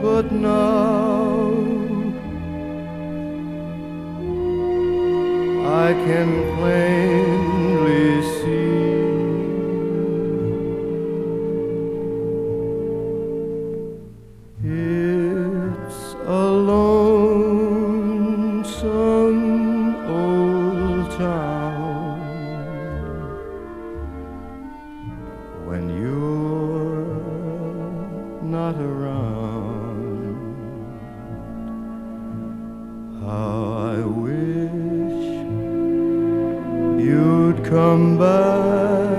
but now I can plainly see it's a lonesome old town when you're not around. How I wish you'd come back